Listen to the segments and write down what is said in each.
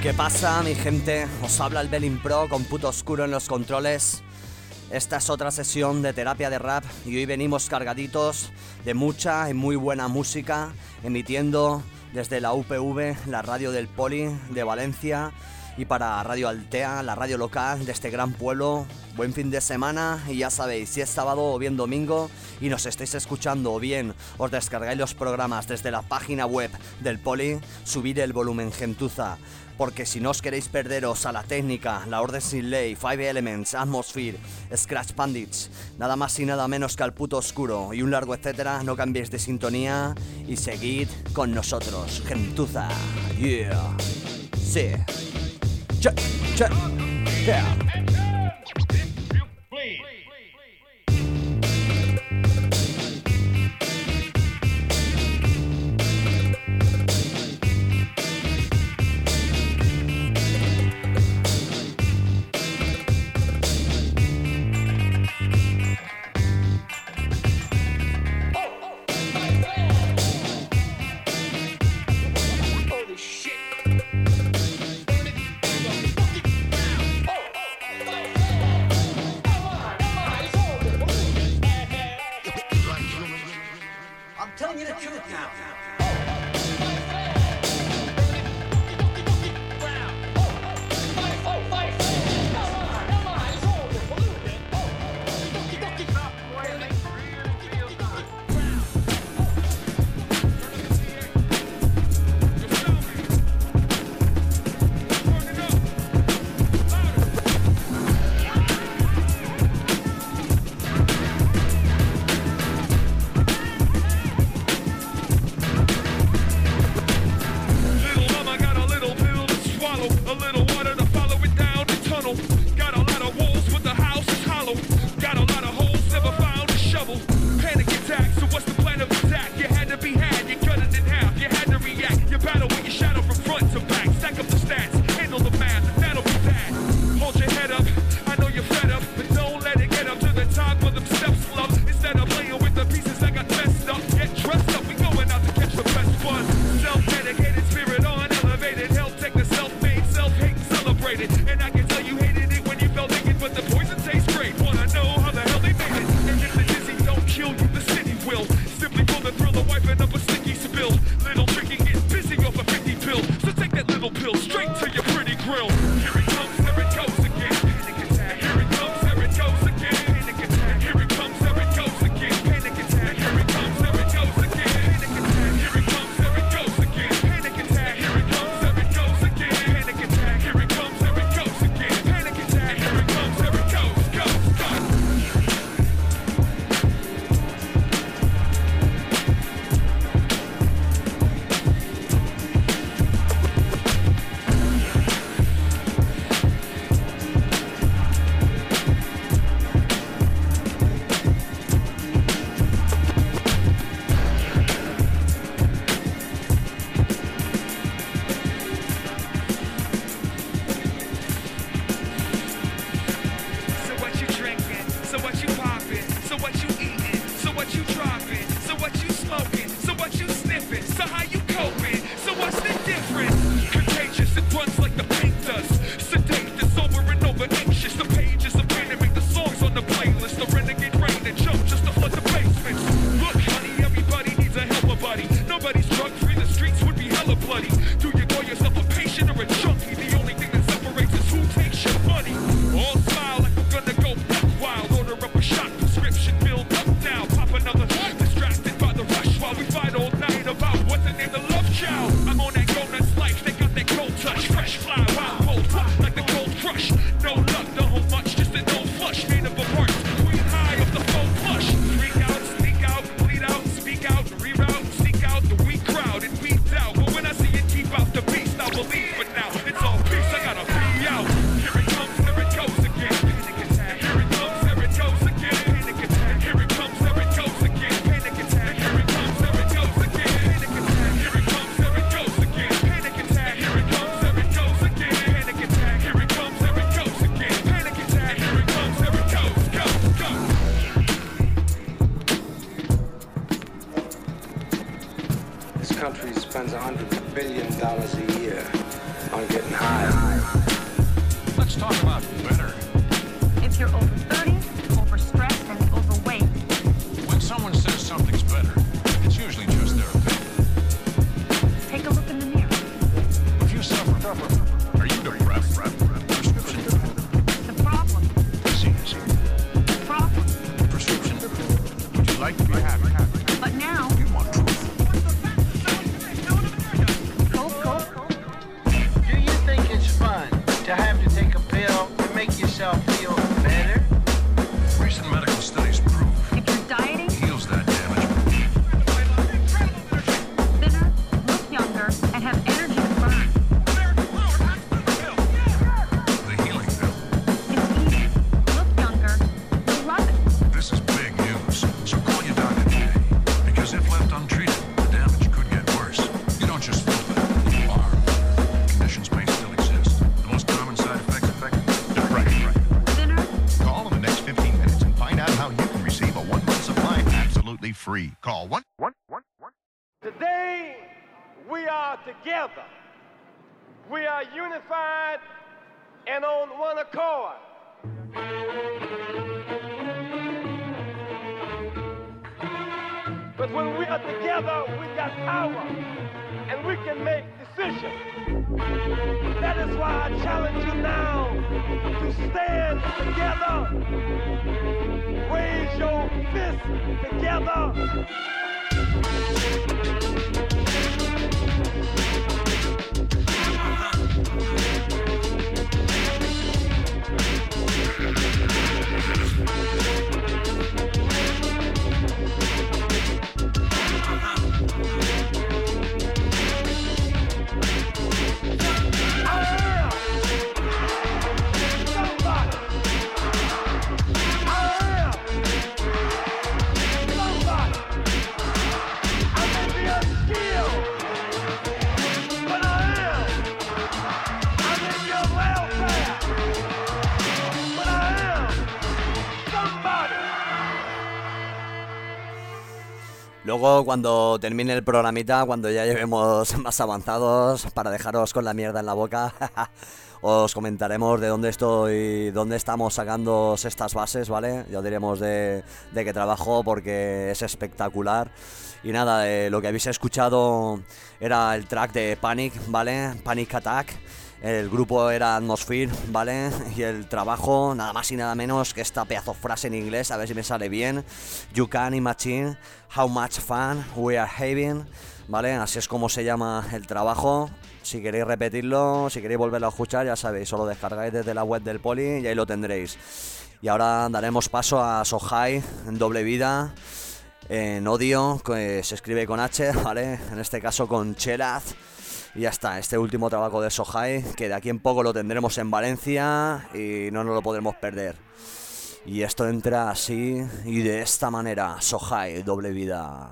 ¿Qué pasa, mi gente? Os habla el Belin Pro con Puto Oscuro en los controles. Esta es otra sesión de terapia de rap y hoy venimos cargaditos de mucha y muy buena música, emitiendo desde la UPV, la radio del Poli de Valencia, y para Radio Altea, la radio local de este gran pueblo. Buen fin de semana y ya sabéis, si es sábado o bien domingo y nos estáis escuchando o bien os descargáis los programas desde la página web del Poli, subid el volumen, gentuza, porque si no os queréis perderos a la técnica, la orden sin ley, Five Elements, Atmosphere, Scratch Bandits, nada más y nada menos que al Puto Oscuro y un largo etcétera, no cambiéis de sintonía y seguid con nosotros, gentuza. Yeah. Sí. Check, check, yeah. country spends $100 billion a year on getting high. Let's talk about better. If you're over 30, overstressed, and overweight. When someone says something's better, it's usually just their opinion. Take a look in the mirror. If you suffer, are you depressed? Prescription. The problem. Easy. The problem. Prescription. Would you like to be happy? But now, You want truth. Coke. Do you think it's fun to have to take a pill to make yourself feel better? Recent medical studies prove if you're dieting, it heals that damage. thinner, look younger, and have energy to burn. The healing pill. It's easy. Look younger. You'll love it. This is big news. So call your doctor today. Because if left untreated, the damage could get worse. You don't just feel better, you are. Conditions may still exist. The most common side effects affect depression. Thinner, Call in the next 15 minutes and find out how you can receive a 1-month supply absolutely free. Call 1. Today, we are together. We are unified and on one accord. But when we are together, we got power and we can make decisions. That is why I challenge you now to stand together. Raise your fist together. Luego, cuando termine el programita, cuando ya llevemos más avanzados, para dejaros con la mierda en la boca, os comentaremos de dónde estamos sacando estas bases, ¿vale? Ya diremos de qué trabajo, porque es espectacular. Y nada, lo que habéis escuchado era el track de Panic, ¿vale? Panic Attack. El grupo era Atmosphere, ¿vale? Y el trabajo, nada más y nada menos que esta pedazo frase en inglés, a ver si me sale bien. You can imagine how much fun we are having, ¿vale? Así es como se llama el trabajo. Si queréis repetirlo, si queréis volverlo a escuchar, ya sabéis, solo descargáis desde la web del Poli y ahí lo tendréis. Y ahora daremos paso a So High, en doble vida, en Odio, que se escribe con H, ¿vale? En este caso con Cheraz. Y ya está, este último trabajo de So High, que de aquí en poco lo tendremos en Valencia y no nos lo podremos perder. Y esto entra así y de esta manera, So High, doble vida.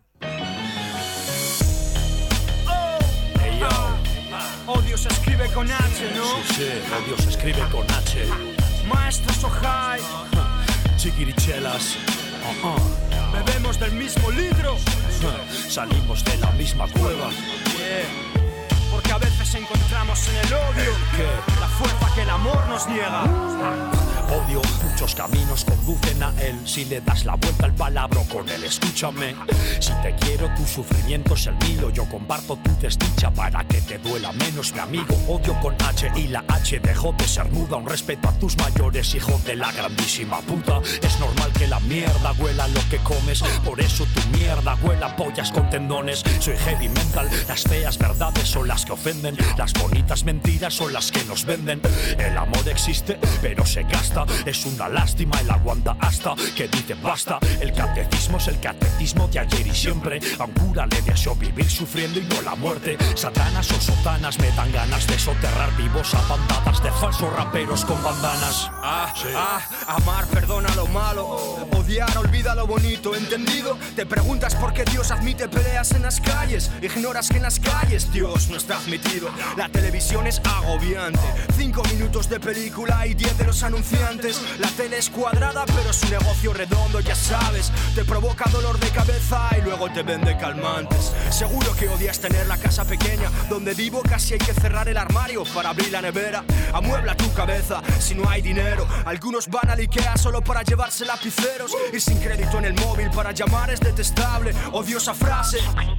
Hey yo, Odio se escribe con H, ¿no? Sí, Odio se escribe con H. Maestro So High, Chiquirichelas. bebemos del mismo litro. Salimos de la misma cueva. Yeah. Porque a veces encontramos en el odio la fuerza que el amor nos niega. Odio, muchos caminos conducen a él. Si le das la vuelta al palabra con él, escúchame. Si te quiero, tu sufrimiento es el mío. Yo comparto tu desdicha para que te duela menos, mi amigo. Odio con H y la H dejó de ser muda. Un respeto a tus mayores, hijo de la grandísima puta. Es normal que la mierda huela lo que comes. Por eso tu mierda huela pollas con tendones. Soy heavy mental, las feas verdades son las que ofenden. Las bonitas mentiras son las que nos venden. El amor existe, pero se gasta. Es una lástima el aguanta hasta que dice basta. El catecismo es el catecismo de ayer y siempre. A un cura le deseo vivir sufriendo y no la muerte. Satanas o sotanas me dan ganas de soterrar vivos a bandadas de falsos raperos con bandanas. Amar perdona lo malo, odiar olvida lo bonito, ¿entendido? Te preguntas por qué Dios admite peleas en las calles. Ignoras que en las calles Dios no está admitido. La televisión es agobiante, 5 minutos de película y 10 de los anunciantes. La tele es cuadrada pero su negocio redondo, ya sabes. Te provoca dolor de cabeza y luego luego te vende calmantes. Seguro que odias tener la casa pequeña donde vivo, casi hay que cerrar el armario para abrir la nevera. Amuebla tu cabeza si no hay dinero. Algunos van al Ikea solo para llevarse lapiceros. Y sin crédito en el móvil para llamar es detestable. Odio esa frase.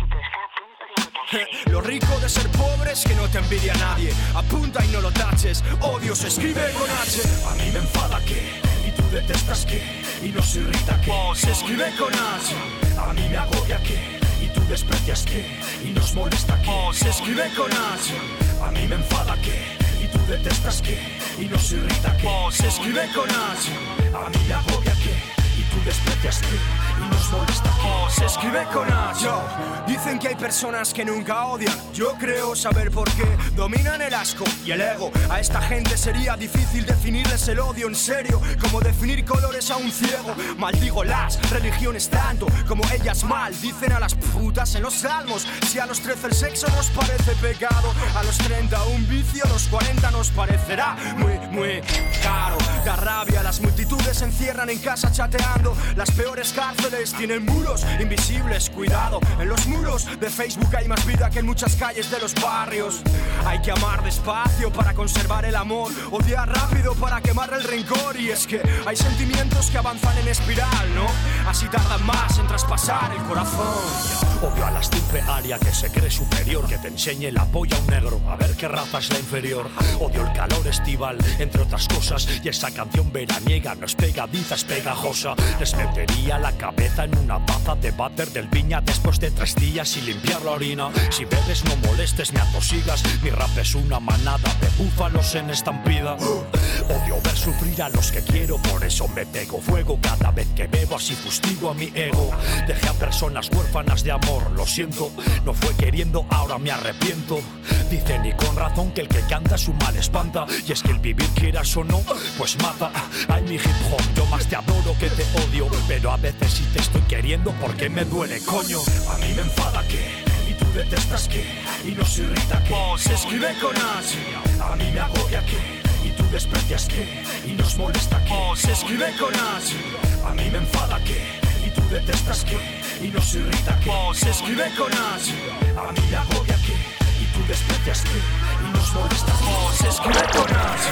Lo rico de ser pobre es que no te envidia nadie. Apunta y no lo taches. Odio se escribe con H. A mí me enfada que, y tú detestas que, y nos irrita que, se escribe con H. A mí me agobia que, y tú desprecias que, y nos molesta que, se escribe con H. A mí me enfada que, y tú detestas que, y nos irrita que, se escribe con H. A mí me agobia que, y tú desprecias que, y nos molesta que, se escribe con H. Yo, dicen que hay personas que nunca odian. Yo creo saber por qué. Dominan el asco y el ego. A esta gente sería difícil definirles el odio en serio, como definir colores a un ciego. Maldigo las religiones tanto como ellas maldicen a las putas en los salmos. Si a los 13 el sexo nos parece pecado, a los 30 un vicio, a los 40 nos parecerá muy caro. Da rabia, las multitudes se encierran en casa chateando. Las peores cárceles tienen muros invisibles, cuidado. En los muros de Facebook hay más vida que en muchas calles de los barrios. Hay que amar despacio para conservar el amor, odiar rápido para quemar el rencor. Y es que hay sentimientos que avanzan en espiral, ¿no? Así tardan más en traspasar el corazón. Odio a la estirpe aria que se cree superior, que te enseñe la polla a un negro, a ver qué raza es la inferior. Odio el calor estival, entre otras cosas, y esa canción veraniega no es pegadiza, es pegajosa. Les metería la cabeza en una taza de váter del Viña después de 3 días y limpiar la orina. Si bebes no molestes ni atosigas, mi rap es una manada de búfalos en estampida. Odio ver sufrir a los que quiero, por eso me pego fuego cada vez que bebo, así fustigo a mi ego. Dejé a personas huérfanas de amor, lo siento, no fue queriendo, ahora me arrepiento. Dicen y con razón que el que canta su mal espanta, y es que el vivir quieras o no, pues mata. Ay mi hip hop, yo más te adoro que te odio, pero a veces si te estoy queriendo porque me duele, coño. A mí me enfada que, y tú detestas que, y nos irrita que, se escribe con H. A mí me agobia que, y tú desprecias que, y nos molesta que, se escribe con H. A mí me enfada que, y tú detestas que, y nos irrita que, se escribe con H. A mí me agobia que, y tú desprecias que, y nos molesta que, se escribe con H.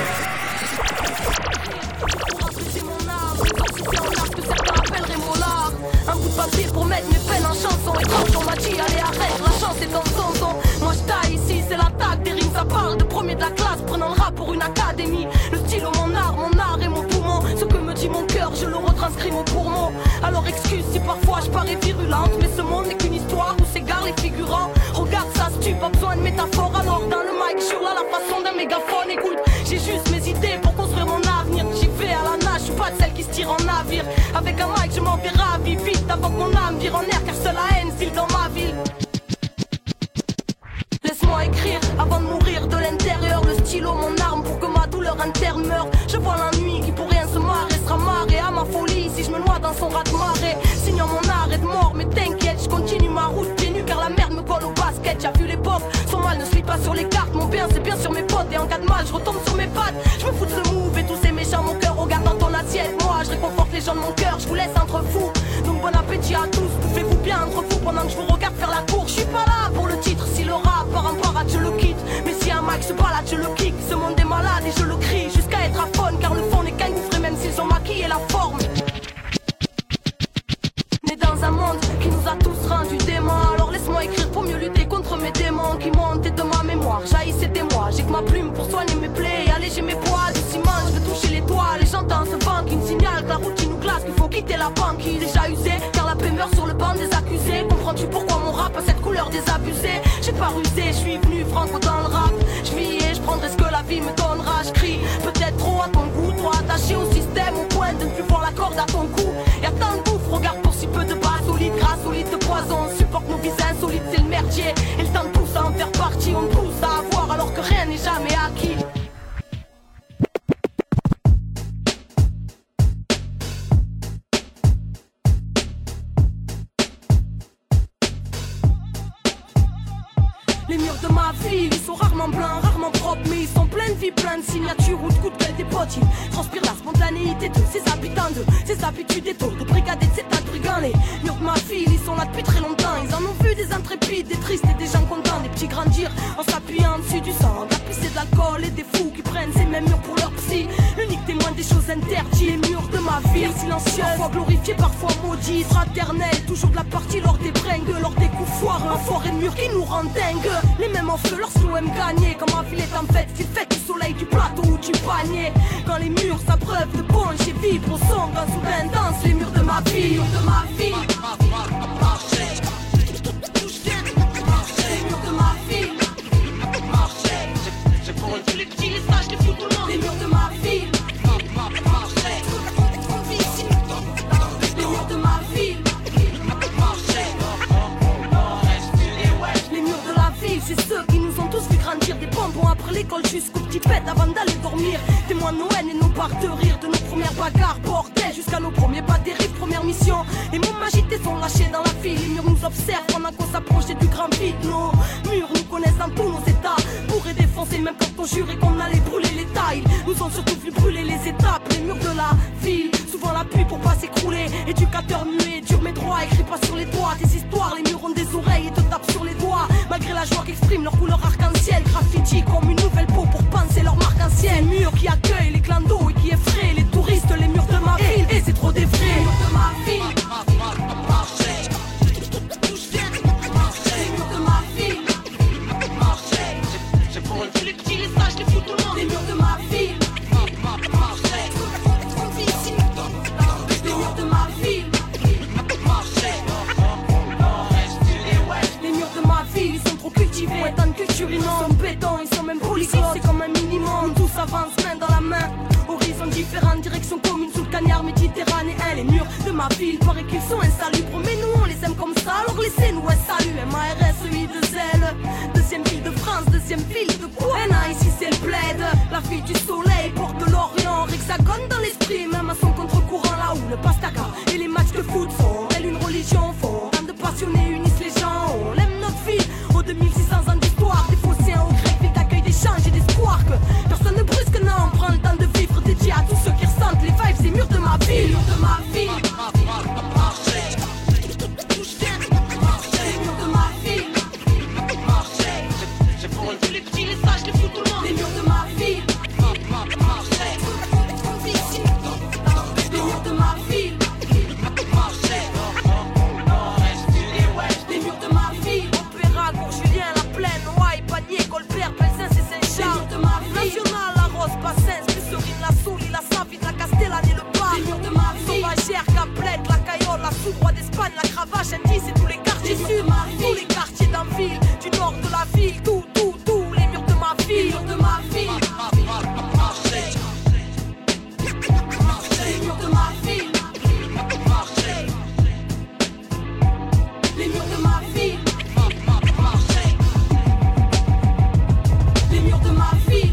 C'est mon art, c'est en art que certains appelleraient mon art. Un bout de papier pour mettre mes peines en chanson. Et quand on m'a dit allez arrête, la chance est dans son son. Moi je taille ici, c'est l'attaque des rimes. Ça parle de premier de la classe, prenant le rap pour une académie. Le stylo, mon art et mon poumon. Ce que me dit mon cœur, je le retranscris mon poumon. Alors excuse si parfois je parais virulente, mais ce monde n'est qu'une histoire où s'égarent les figurants. Regarde ça, si tu pas besoin de métaphore. Alors dans le mic, je hurle à la façon d'un mégaphone. Écoute, j'ai juste mes idées pour construire mon avenir. J'y vais à la nage, je suis pas de celle qui se tire en navire. Avec un mic, je m'en vais ravi vite avant que mon âme vire en air, car seule la haine file dans ma ville. Laisse-moi écrire avant de mourir de l'intérieur. Le stylo, mon arme pour que ma douleur interne meure. Je vois la nuit qui pour rien se marre et sera marrée à ma folie si je me noie dans son raz de marée. Signant mon arrêt de mort, mais t'inquiète, je continue ma route pieds nus car la merde me colle au basket. J'ai vu l'époque, son mal ne se lit pas sur les cartes. Mon bien c'est bien sur mes potes et en cas de mal je retombe sur mes pattes. Je me fous de ce move et tous ces méchants, mon cœur regarde dans ton assiette. Moi je réconforte les gens de mon cœur, je vous laisse entre fous. Donc bon appétit à tous, bouffez-vous bien entre vous pendant que je vous regarde faire la cour. Je suis pas là pour le titre, si le rap part en parade je le quitte. Mais si un mic se balade je le kick. Ce monde est malade et je le crie jusqu'à être aphone, car le fond n'est qu'un gouffre même s'ils ont maquillé la forme. Né dans un monde qui nous a tous rendus démons, alors laisse-moi écrire pour mieux lutter contre mes démons qui montent de ma mémoire. Jaillissent des mois, j'ai que ma plume pour soigner mes plaies et alléger mes poids. Du ciment, je veux toucher les toiles et j'entends ce vent qui me signale que la routine nous glace, qu'il faut quitter la banque. Il est déjà usé car la paix meurt sur le banc des accusés. Comprends-tu pourquoi mon rap a cette couleur désabusée? J'ai pas rusé, je suis venu franco dans le rap. Je vis et je prendrai ce que la vie me donnera. Je crie peut-être trop à ton goût, trop attaché au système au point de ne plus voir la corde à ton cou. Y'a tant de gouffres, regarde pour si peu de bas solides, grâce au lit de poison. On supporte nos vies insolites, c'est le merdier. Et le temps de pousse à en faire partie, on pousse à avoir alors que rien n'est jamais acquis. Les murs de ma ville, ils sont rarement blancs, rarement propres, mais ils sont pleins de vie, plein de signatures ou de coups de gueule des potes. Ils transpirent la spontanéité de ses habitants, de ses habitudes et taux, de brigader de ces tas de brigands. Les murs de ma ville, ils sont là depuis très longtemps. interdits. Les murs de ma ville silencieux, parfois glorifiés, parfois maudits. Fraternels, toujours de la partie lors des bringues, lors des coups foireux. Un forêt de murs qui nous rend dingues. Les mêmes en feu lorsqu'on aime gagner. Comme ma ville est en fête, qu'il fait du soleil, du plateau ou du panier. Quand les murs s'abreuvent de punch et vibrent au son, quand soudain dansent les murs de ma ville. Les murs de ma ville. Les murs de ma ville. C'est pour tous les petits, les sages, les fous, tout le monde. Les murs de ma ville. Les murs de ma ville. Les murs de la ville, c'est ceux qui nous ont tous vu grandir. Des bonbons après l'école jusqu'au petit pet avant d'aller dormir. Témoins de nos haines et nos barres de rire, de nos premières bagarres, bordel, jusqu'à nos premiers pas dérives, première mission. Les mots agités sont lâchés dans la ville. Les murs nous observent pendant qu'on s'approchait du grand vide. Nos murs nous connaissent dans tous nos états. Pourraient défoncer même quand on jurait qu'on allait brûler les tailles. Nous ont surtout vu brûler les étapes. Les murs de la ville, souvent l'appui pour pas s'écrouler. Éducateur muet, dur mais droit, écrit pas sur les doigts. Des histoires, les murs ont des oreilles et te tapent sur les doigts. Malgré la joie qu'expriment leur couleur arc-en-ciel. Graffiti comme une nouvelle peau pour penser leur marque ancienne. Murs qui accueillent les clans d'eau et qui effraient les touristes. Les murs de ma ville, et c'est trop des vrais. Les murs de ma ville. Les murs de ma ville. C'est pour tous les petits, les sages, les fous, tout le monde. Les murs de ma ville. Les murs de ma ville. Les murs de ma ville, ils sont trop cultivés. Pour être en culture, ils sont béton, ils sont même polyglottes. C'est comme un minimum, tous avancent main dans la main. Horizons différents, direction commune sous le cagnard méditerranéen. Les murs de ma ville, paraît qu'ils sont insalubres. Mais nous, on les aime comme ça, alors laissez-nous un salut. MARSEI2L, deuxième ville de France, deuxième ville de quoi? Ici c'est le bled, la ville du soleil, porte de l'Orient, hexagone dans l'esprit, même à son contre-courant là où le pastaga et les matchs de foot sont, elle une religion font. Tant de passionnés unissent les gens, on aime notre ville, aux 2600 ans d'histoire, des phocéens au grec, ville d'accueil, d'échange et d'espoir que personne ne brusque, non, on prend le temps de vivre, dédié à tous ceux qui ressentent les vibes, ces murs de ma ville, les murs de ma ville. Les murs de ma ville. Les murs de ma ville. Les murs de ma ville. Opéra, Courjulien, La Plaine, Ouaille, Panier, Colbert, Belzins et Saint-Charles. Les murs de ma ville. National, La Rose, Bassins, Pesserine, La Soulie, La Savine, La Castellane et le Bar. Les murs de ma ville. Sauvagère, Caplette, La Cayolle, La Sous-Roi d'Espagne, La Cravache, Indice et tous les quartiers sud. Tous les quartiers d'Anville, du nord de la ville, tous les murs de ma ville. Les murs de ma ville. Les murs de ma ville. Les murs de ma ville. Les murs de ma ville.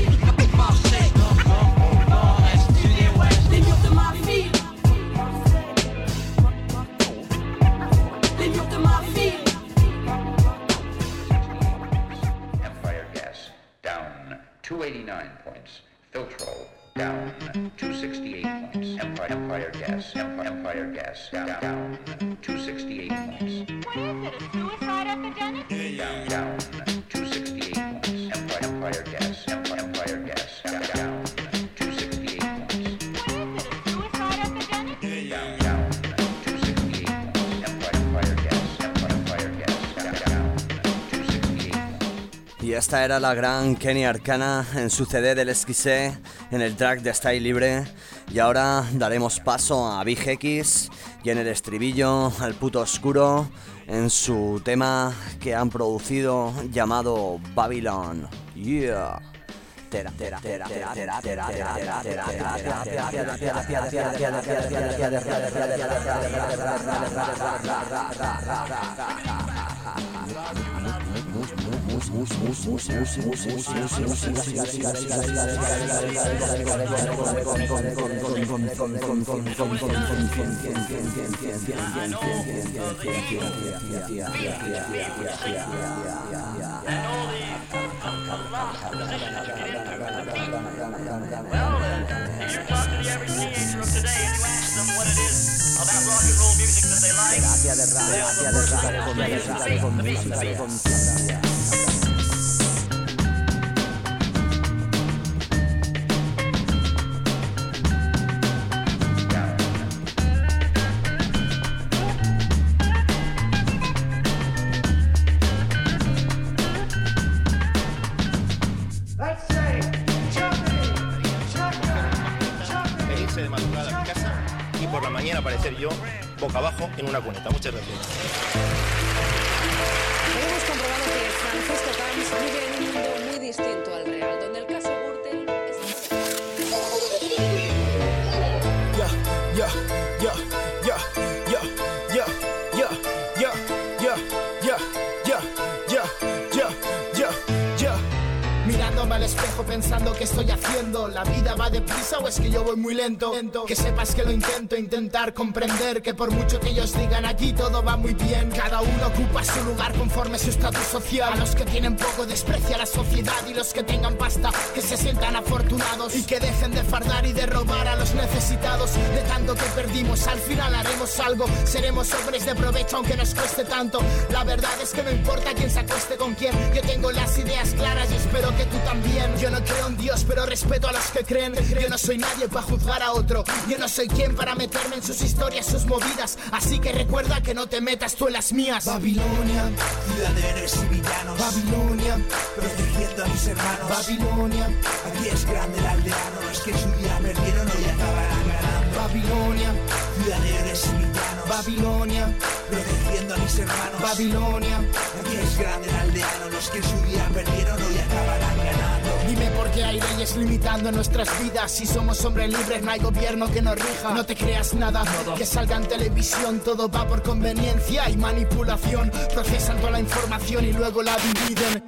Les murs de ma ville. Les murs de ma ville. Empire gas down 289 points. Filtrol down 268 points. Empire gas down 268 points. What is it, a suicide epidemic? Down 268 points. Empire gas down 268 points. What is it, a suicide epidemic? Down 268 points. Empire gas down 268 points. Y esta era la gran Kenny Arcana en su CD del Esquisé, en el track de Style Libre. Y ahora daremos paso a Big X y en el estribillo al Puto Oscuro en su tema que han producido llamado Babylon. Yeah. Well, if you talk to the average teenager of today and you ask them what it is about rock and roll music that they like, they'll the first thing they'll say is the bass. boca abajo en una cuneta. Muchas gracias. Hemos comprobado que Francisco Camps vive en un mundo muy distinto al real, donde el caso Gürtel es... Mirándome al espejo pensando qué estoy haciendo. ¿La vida va deprisa o es que yo voy muy lento? Que sepas que lo intento, intentar comprender que por mucho que ellos digan aquí todo va muy bien, cada uno ocupa su lugar conforme su estatus social. A los que tienen poco desprecia la sociedad, y los que tengan pasta que se sientan afortunados y que dejen de fardar y de robar a los necesitados. De tanto que perdimos al final haremos algo, seremos hombres de provecho aunque nos cueste tanto. La verdad es que no importa quién se acueste con quién, yo tengo las ideas claras y espero que tú también. Yo no creo en Dios, pero respeto a los que creen. Yo no soy nadie para juzgar a otro, yo no soy quien para meterme en sus historias, sus movidas. Así que recuerda que no te metas tú en las mías. Babilonia, ciudadanos y villanos. Babilonia, protegiendo a mis hermanos. Babilonia, aquí es grande el aldeano. Los que en su día perdieron hoy acabarán ganando. Babilonia, ciudadanos y villanos. Babilonia, protegiendo a mis hermanos. Babilonia, aquí es grande el aldeano. Los que en su día perdieron hoy acabarán ganando. Dime por qué hay leyes limitando nuestras vidas. Si somos hombres libres no hay gobierno que nos rija. No te creas nada que salga en televisión, todo va por conveniencia y manipulación. Procesan toda la información y luego la dividen.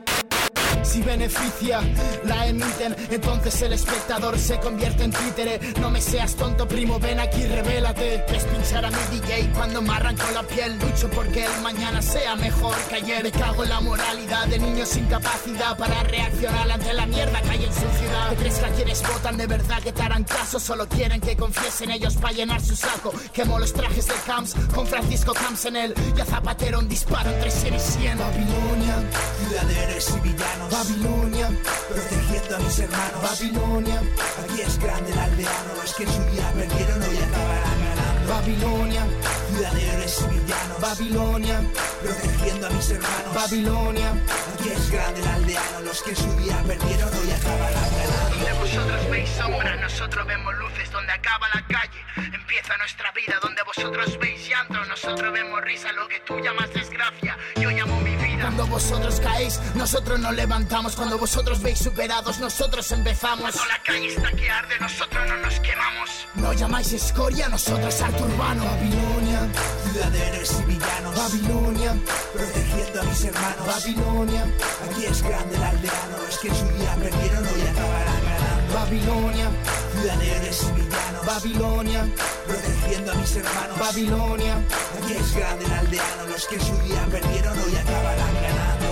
Si beneficia, la emiten, entonces el espectador se convierte en títere. No me seas tonto, primo, ven aquí, revélate. Es pinchar a mi DJ cuando me arranco la piel. Lucho porque el mañana sea mejor que ayer. Me cago en la moralidad de niños sin capacidad para reaccionar ante la mierda que hay en su ciudad. ¿Te crees que a quienes votan de verdad que te harán caso? Solo quieren que confiesen ellos para llenar su saco. Quemo los trajes de Camps con Francisco Camps en él, y a Zapatero un disparo entre 100 y 100. Babilonia, ciudadanos y villanos. Babilonia, protegiendo a mis hermanos. Babilonia, aquí es grande el aldeano. Los que en su día perdieron hoy acabarán ganando. Babilonia, ciudadanos y villanos. Babilonia, protegiendo a mis hermanos. Babilonia, aquí es grande el aldeano. Los que en su día perdieron hoy acabarán ganando. Donde vosotros veis sombras, nosotros vemos luces. Donde acaba la calle, empieza nuestra vida. Donde vosotros veis llanto, nosotros vemos risa. Lo que tú llamas desgracia, yo llamo mi vida. Cuando vosotros caéis, nosotros nos levantamos. Cuando vosotros veis superados, nosotros empezamos. Cuando la calle está que arde, nosotros no nos quemamos. No llamáis escoria, nosotros alto urbano. Babilonia, ciudadanos y villanos. Babilonia, protegiendo a mis hermanos. Babilonia, aquí es grande el aldeano. Los que en su día perdieron hoy acabarán ganando. Babilonia, ciudadanos y villanos. Babilonia, protegiendo a mis hermanos. Babilonia, aquí es grande el aldeano. Los que en su día perdieron hoy acabarán ganando.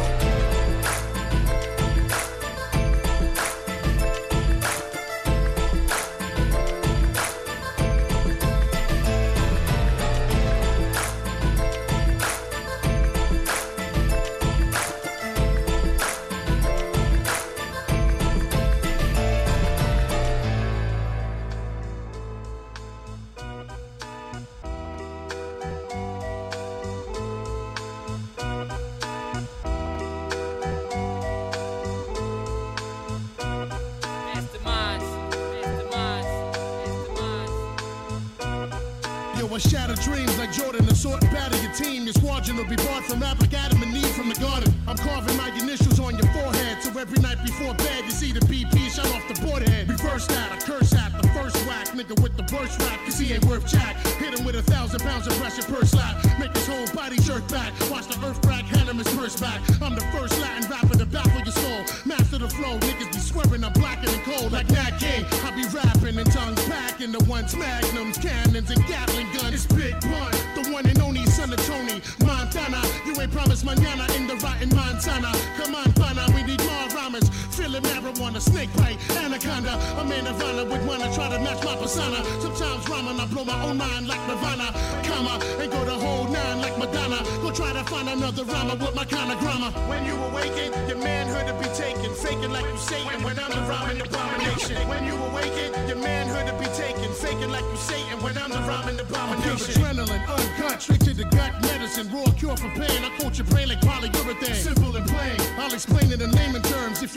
I shatter dreams like Jordan, assault and batter your team. Your squadron will be barred from rap like Adam and Eve from the garden. I'm carving my initials on your forehead, so every night before bed you see the BP shut off the board head. Reverse that, I curse at the first whack, nigga with the burst rap, cause he ain't worth jack. Hit him with 1,000 pounds of pressure per slap, make his whole body jerk back. Watch the earth crack, hand him his purse back. I'm the first Latin rapper to baffle your soul. Master the flow, niggas be swerving, I'm black and cold like Nat King. I be rapping and tongues packing the ones magnums, cannons and Gatling guns. It's Big Pun, the one and only son of Tony Montana. You ain't promised mañana in the rotten Montana. Come on, pana, we need more rhymes. Feeling marijuana, snake bite, anaconda. I'm in Nirvana with one, I try to match my persona. Sometimes rhyming, I blow my own mind like Nirvana. Comma, and go the whole nine like Madonna. Go try to find another rhymer with my kind of grammar. When you awaken, your manhood to be taken. Faking like you Satan when I'm the rhyming abomination. When you awaken, your manhood to be taken. Faking like you Satan when I'm the rhyming abomination. Adrenaline, uncut, straight to the gut medicine. Raw cure for pain, I coat your brain like polyurethane. Simple and plain, I'll explain it in layman terms. If you came to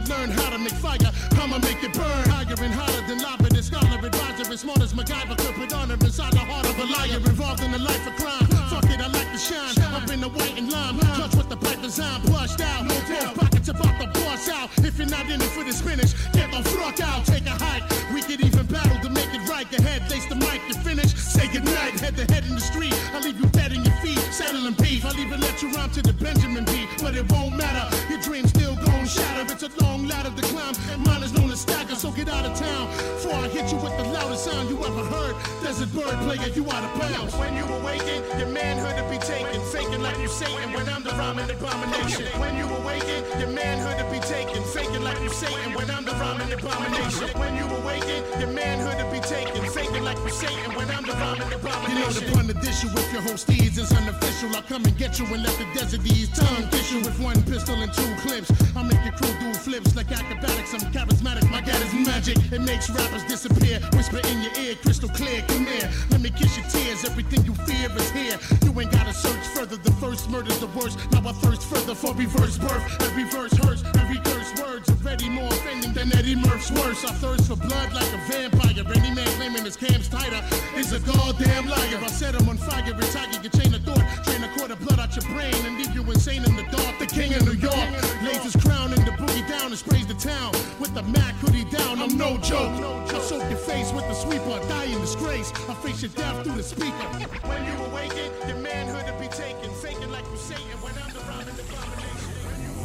learn how to make fire. I'ma make it burn higher and hotter than lava. This scholar advisor as smart as MacGyver could put honor inside the heart of a liar involved in a life of crime. Fuck it, I like to shine. Up in the white and lime, clutch with the pipe design, plushed out. No pockets about to bust out. If you're not in it for the spinach, get the fuck out. Take a hike. We could even battle to make it right. Go ahead, lace the mic, you finish. Say goodnight, head to head in the street. I'll leave you dead in your feet, saddling beef. I'll even let you rhyme to the Benjamin beat, but it won't matter. Your dreams still gon' shatter. It's a long ladder to climb, and mine is known as stagger. So get out of town before I hit you with the loudest sound you ever heard. Desert bird player, you out of bounds. When you awaken, your manhood to be taken, faking like you Satan. When I'm the rhyming abomination. When you awaken, your manhood to be taken, faking like you Satan. When I'm the rhyming abomination. When you awaken, your manhood to be taken, faking like you Satan. When I'm the rhyming abomination. You know the pun addition with your whole steeds is unofficial. I'll come and get you and let the desert these tongue kiss you with one pistol and two clips. I'll make your crew do flips like acrobatics. I'm charismatic, my God is magic. It makes rappers disappear. Whisper in your ear, crystal clear. Come here, let me kiss your tears. Everything you fear is here. You ain't gotta search further. The first murder's the worst. Now I thirst further for reverse birth. Every verse hurts, every curse words already more offending than Eddie Murph's worse. I thirst for blood like a vampire. Any man claiming his cam's tighter is a goddamn liar. I set him on fire, retire your chain of thought. Drain a quart of blood out your brain and leave you insane in the dark. The king of New York lays his crown in the boogie down and sprays the town with the Mac hoodie down. I'm no joke. I'll soak your face with the sweeper, die in disgrace. I'll face your death through the speaker. When you awaken, your manhood to be taken, faking like you Satan. When I'm the rhyming abomination. When you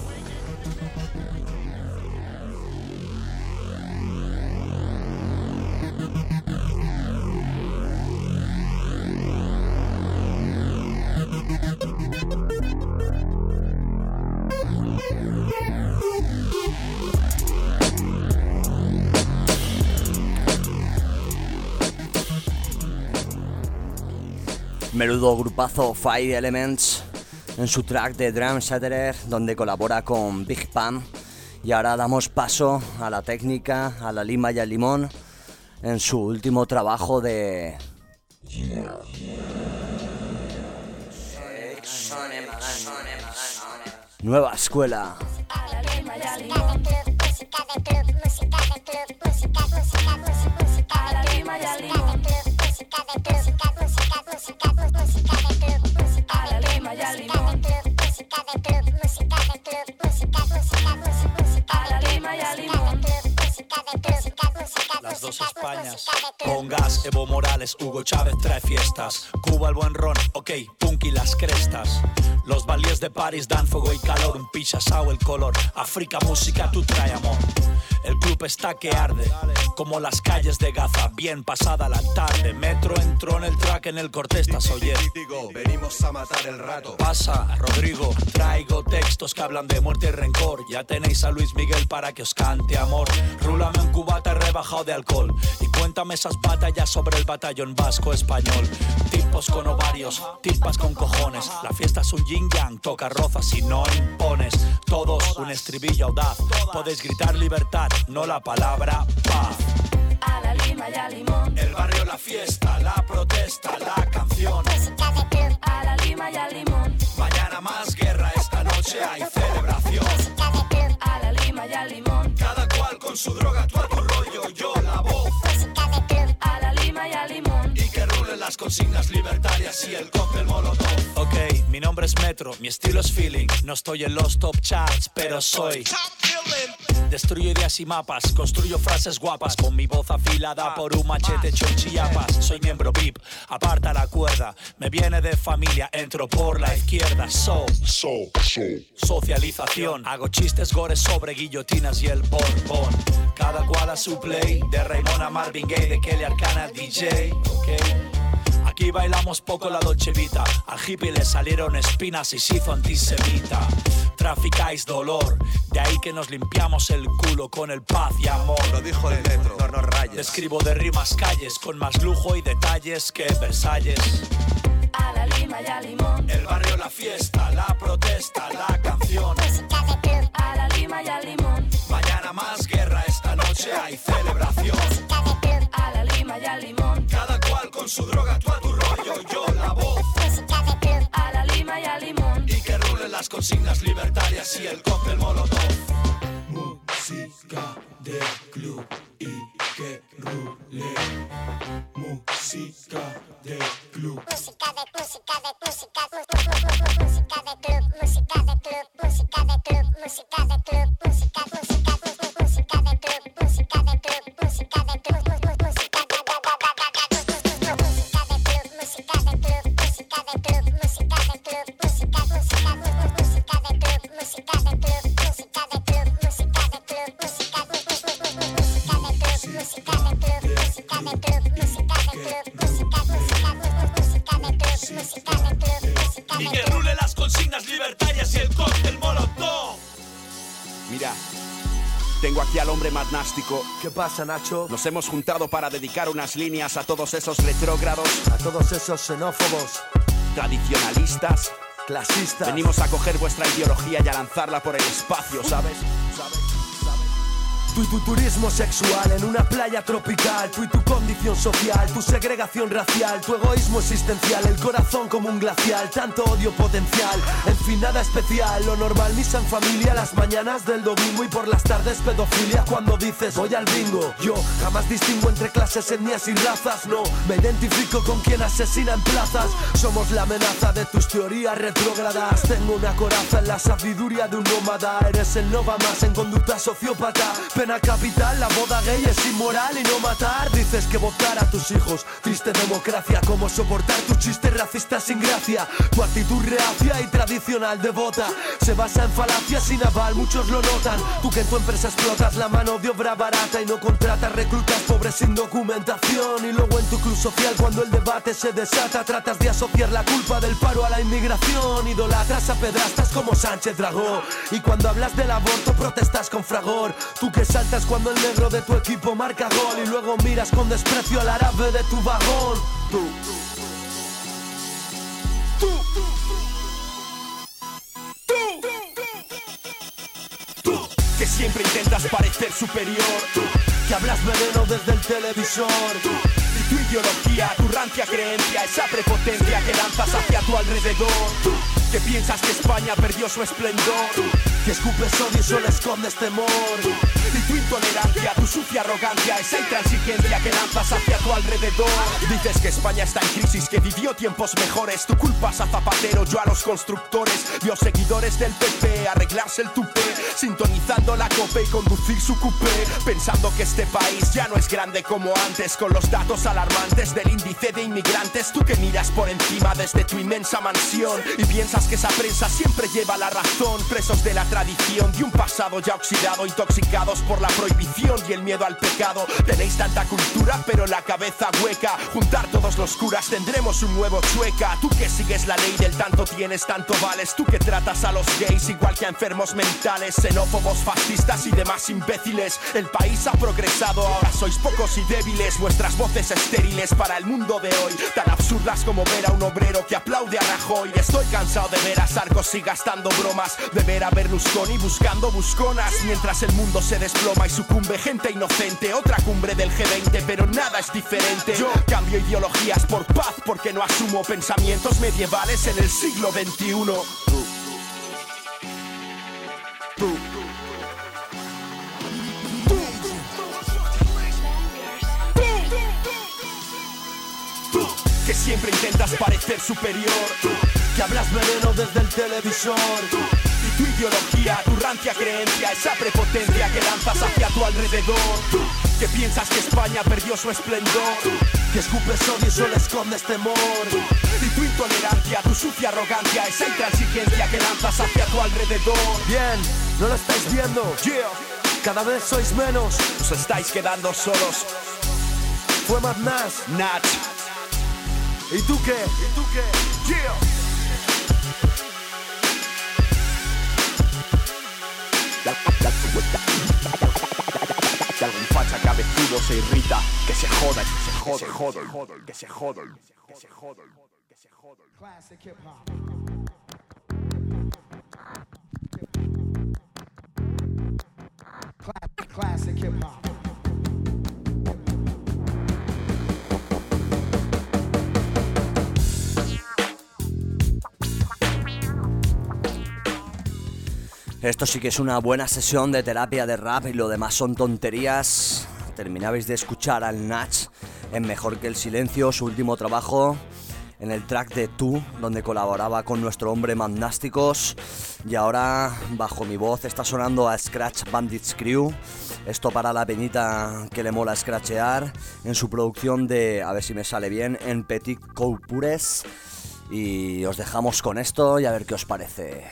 Menudo grupazo Fire Elements en su track de Drum Shatterer, donde colabora con Big Pam. Y ahora damos paso a la técnica, a la lima y al limón en su último trabajo de... Nueva Escuela. Las dos Españas, con gas, Evo Morales, Hugo Chávez trae fiestas. Cuba el buen ron, ok, punk y las crestas. Los valies de París dan fuego y calor, un pichasao el color. África música, tú trae amor. El club está que arde, como las calles de Gaza, bien pasada la tarde. Metro entró en el track, en el Cortestas, oye. Digo, venimos a matar el rato. Pasa, Rodrigo, traigo textos que hablan de muerte y rencor. Ya tenéis a Luis Miguel para que os cante amor. Rúlame un cubata rebajado de alcohol y cuéntame esas batallas sobre el batallón vasco español. Tipos con ovarios, tipas con cojones. La fiesta es un yin yang, toca rozas y no impones. Todos un estribillo audaz, podéis gritar libertad, no la palabra paz. A la lima y al limón. El barrio, la fiesta, la protesta, la canción. Música de club. A la lima y al limón. Mañana más guerra, esta noche hay celebración. Música de club. A la lima y al limón. Cada cual con su droga, tú a tu rollo, yo la voz. Música de club. A la lima y al limón. Y que rulen las consignas libertarias y el cóctel molotov. Ok, mi nombre es Metro, mi estilo es feeling. No estoy en los top charts, pero soy destruyo ideas y mapas, construyo frases guapas con mi voz afilada por un machete hecho en Chiapas. Soy miembro VIP, aparta la cuerda. Me viene de familia, entro por la izquierda. Socialización, hago chistes gores sobre guillotinas y el borbón. Cada cual a su play, de Raymond a Marvin Gaye, de Kelly Arcana DJ, ok. Aquí bailamos poco la Dolce Vita. Al hippie le salieron espinas y se hizo antisemita. Traficáis dolor, de ahí que nos limpiamos el culo con el paz y amor. Lo dijo el Metro, no nos rayes. Escribo de rimas calles, con más lujo y detalles que Versalles. A la lima y al limón. El barrio, la fiesta, la protesta, la canción. Música de club. A la lima y al limón. Mañana más guerra, esta noche hay celebración. Música de club. A la lima y al limón. Cada cual con su droga, tú a tu rollo, yo la voz. Música de club. A la lima y al limón. Y que rulen las consignas libertarias y el cóctel molotov. Música de club y que rule. Música de club. Música de club, música de club, música de club, música de club, música de club, música de club, música de club, música de club, música de club, música de club, música de Y que rule las consignas libertarias y el cóctel molotov. Mira, tengo aquí al hombre magnástico. ¿Qué pasa, Nacho? Nos hemos juntado para dedicar unas líneas a todos esos retrógrados, a todos esos xenófobos, tradicionalistas, clasistas. Venimos a coger vuestra ideología y a lanzarla por el espacio, ¿sabes? Tú y tu turismo sexual en una playa tropical. Tú y tu condición social, tu segregación racial, tu egoísmo existencial, el corazón como un glacial, tanto odio potencial, en fin, nada especial. Lo normal, misa en familia, las mañanas del domingo y por las tardes pedofilia. Cuando dices voy al bingo, yo jamás distingo entre clases, etnias y razas. No, me identifico con quien asesina en plazas. Somos la amenaza de tus teorías retrógradas. Tengo una coraza en la sabiduría de un nómada. Eres el nova más en conducta sociópata. Pena capital, la boda gay es inmoral y no matar. Dices que votar a tus hijos, triste democracia. Cómo soportar tu chiste racista sin gracia. Tu actitud reacia y tradicional devota se basa en falacias sin aval, muchos lo notan. Tú que en tu empresa explotas la mano de obra barata y no contratas reclutas pobres sin documentación. Y luego en tu club social cuando el debate se desata tratas de asociar la culpa del paro a la inmigración. Idolatras a pedrastas como Sánchez Dragó y cuando hablas del aborto protestas con fragor. Tú que saltas cuando el negro de tu equipo marca gol y luego miras con desprecio al árabe de tu vagón. Tú que siempre intentas parecer superior. Tú que hablas veneno desde el televisor. Y tu ideología, tu rancia creencia, esa prepotencia que lanzas hacia tu alrededor. Tú que piensas que España perdió su esplendor. Tú que escupes odio y solo escondes temor. Y tu intolerancia, tu sucia arrogancia, esa intransigencia que lanzas hacia tu alrededor. Dices que España está en crisis, que vivió tiempos mejores. Tú culpas a Zapatero, yo a los constructores. Vio seguidores del PP arreglarse el tupé, sintonizando la COPE y conducir su coupé, pensando que este país ya no es grande como antes, con los datos alarmantes del índice de inmigrantes. Tú que miras por encima desde tu inmensa mansión y piensas que esa prensa siempre lleva la razón. Presos de la tradición, de un pasado ya oxidado, intoxicados por la prohibición y el miedo al pecado. Tenéis tanta cultura pero la cabeza hueca. Juntar todos los curas tendremos un nuevo Chueca. Tú que sigues la ley del tanto tienes, tanto vales. Tú que tratas a los gays igual que a enfermos mentales, xenófobos, fascistas y demás imbéciles. El país ha progresado, ahora sois pocos y débiles. Vuestras voces estériles para el mundo de hoy, tan absurdas como ver a un obrero que aplaude a Rajoy. Estoy cansado de ver a Sarkozy gastando bromas, de ver a Berlusconi buscando busconas, mientras el mundo se desploma y sucumbe gente inocente. Otra cumbre del G20 pero nada es diferente. Yo cambio ideologías por paz porque no asumo pensamientos medievales en el siglo XXI. Que siempre intentas parecer superior. Que hablas veneno desde el televisor. Y tu ideología, tu rancia creencia, esa prepotencia que lanzas hacia tu alrededor. Que piensas que España perdió su esplendor. Que escupes odio y solo escondes temor. Y tu intolerancia, tu sucia arrogancia, esa intransigencia que lanzas hacia tu alrededor. Bien, ¿no lo estáis viendo? Yeah. Cada vez sois menos. Os estáis quedando solos. Fue Madness, Nach. ¿Y tú qué? ¿Y tú qué? Yeah. Que algún facha cabezudo se irrita. Que se jodan, que se jodan, que se jodan, que se jodan, que se jodan, que se jodan. Classic hip hop. Classic hip hop. Esto sí que es una buena sesión de terapia de rap y lo demás son tonterías. Terminabais de escuchar al Nach en Mejor que el Silencio, su último trabajo, en el track de Tú, donde colaboraba con nuestro hombre Mandásticos. Y ahora, bajo mi voz, está sonando a Scratch Bandits Crew. Esto para la peñita que le mola scratchear, en su producción de, a ver si me sale bien, en Petit Coupures. Y os dejamos con esto y a ver qué os parece.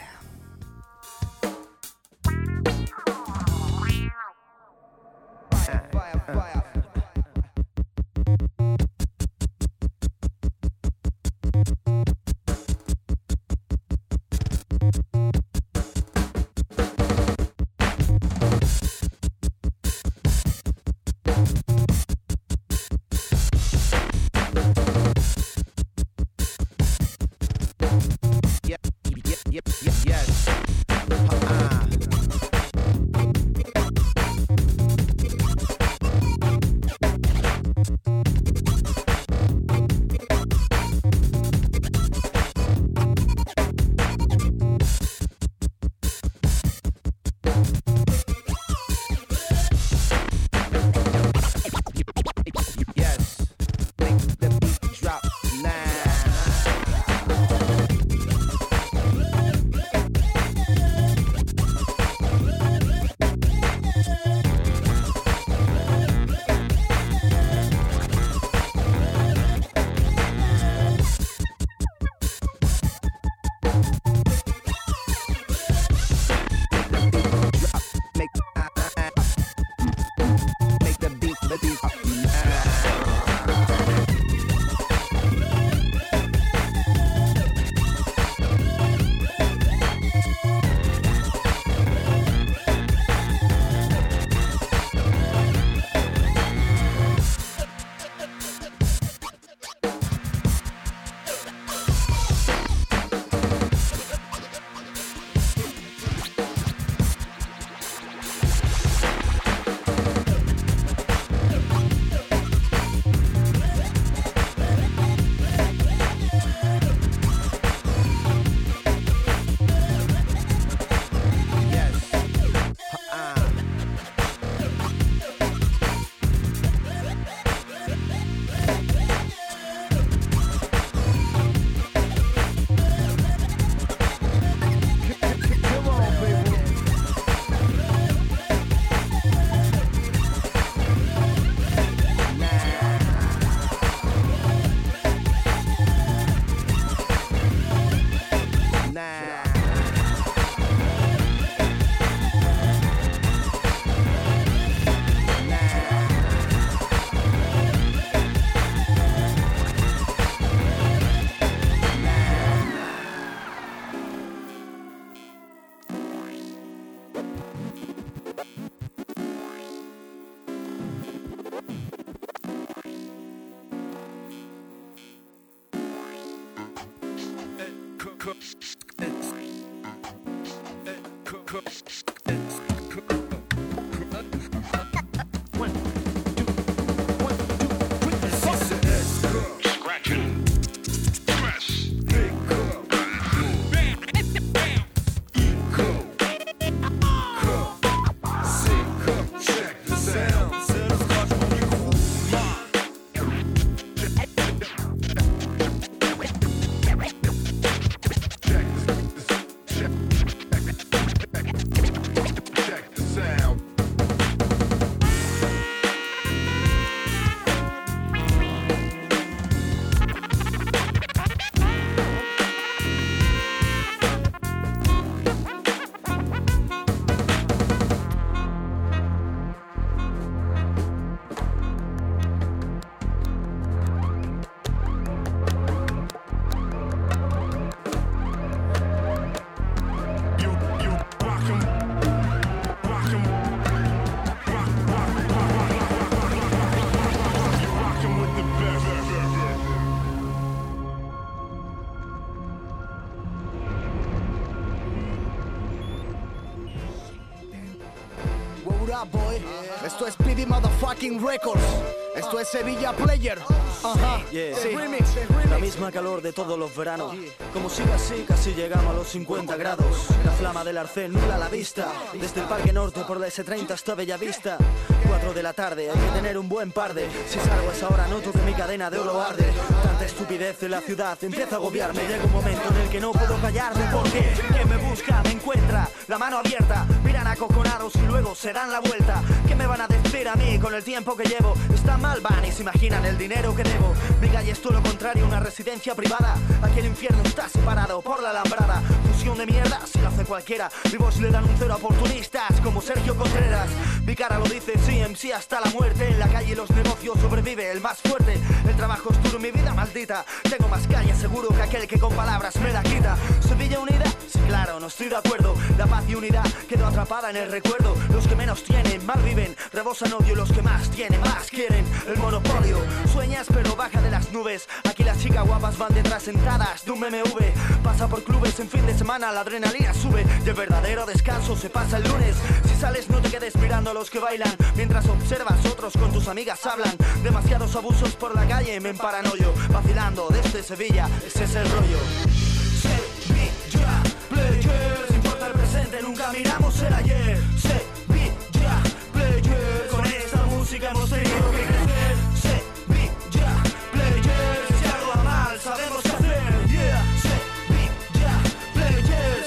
Esto es Speedy Motherfucking Records. Esto es Sevilla Player. Yeah. La misma calor de todos los veranos. Como sigue así, casi llegamos a los 50 grados. La flama del arcén nula a la vista. Desde el Parque Norte por la S30 hasta Bellavista. 4 de la tarde, hay que tener un buen par de. Si salgo a esa hora noto que mi cadena de oro arde. Tanta estupidez en la ciudad empieza a agobiarme. Llega un momento en el que no puedo callarme. Porque quien me busca me encuentra. La mano abierta, miran acoconados y luego se dan la vuelta. ¿Qué me van a decir a mí con el tiempo que llevo? Está mal, van y se imaginan el dinero que debo. Mi calle es todo lo contrario, una residencia privada. Aquí el infierno está separado por la alambrada. Fusión de mierda, si lo hace cualquiera. Vivos le dan un cero a oportunistas como Sergio Contreras. Mi cara lo dice, CMC hasta la muerte. En la calle y los negocios sobrevive el más fuerte. El trabajo es duro, mi vida maldita. Tengo más calle seguro que aquel que con palabras me la quita. Sevilla unida, sí claro, no estoy de acuerdo. La paz y unidad quedó atrapada en el recuerdo. Los que menos tienen, mal viven. Rebosan odio, los que más tienen, más quieren. El monopolio, sueñas pero baja de las nubes. Aquí las chicas guapas van detrás sentadas de un BMW. Pasa por clubes en fin de semana, la adrenalina sube. Y el verdadero descanso se pasa el lunes. Si sales no te quedes mirando a los que bailan. Mientras observas otros con tus amigas hablan. Demasiados abusos por la calle, me emparanoyo. Vacilando desde Sevilla, ese es el rollo. Sevilla, players, importa el presente, nunca miramos el ayer. Sevilla, players, con esta música hemos tenido que crecer. Sevilla, players, si algo va mal sabemos qué hacer. Yeah, Sevilla, players.